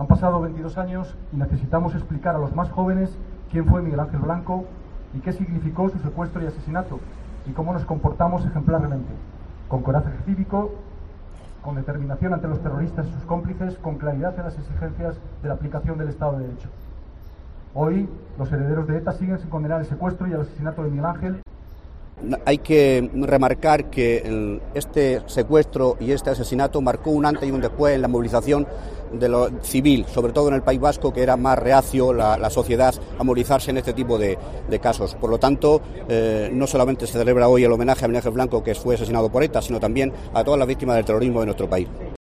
Han pasado 22 años y necesitamos explicar a los más jóvenes quién fue Miguel Ángel Blanco y qué significó su secuestro y asesinato, y cómo nos comportamos ejemplarmente, con coraje cívico, con determinación ante los terroristas y sus cómplices, con claridad en las exigencias de la aplicación del Estado de Derecho. Hoy, los herederos de ETA siguen sin condenar el secuestro y el asesinato de Miguel Ángel. Hay que remarcar que este secuestro y este asesinato marcó un antes y un después en la movilización de lo civil, sobre todo en el País Vasco, que era más reacio la sociedad a movilizarse en este tipo de casos. Por lo tanto, no solamente se celebra hoy el homenaje a Miguel Ángel Blanco, que fue asesinado por ETA, sino también a todas las víctimas del terrorismo de nuestro país.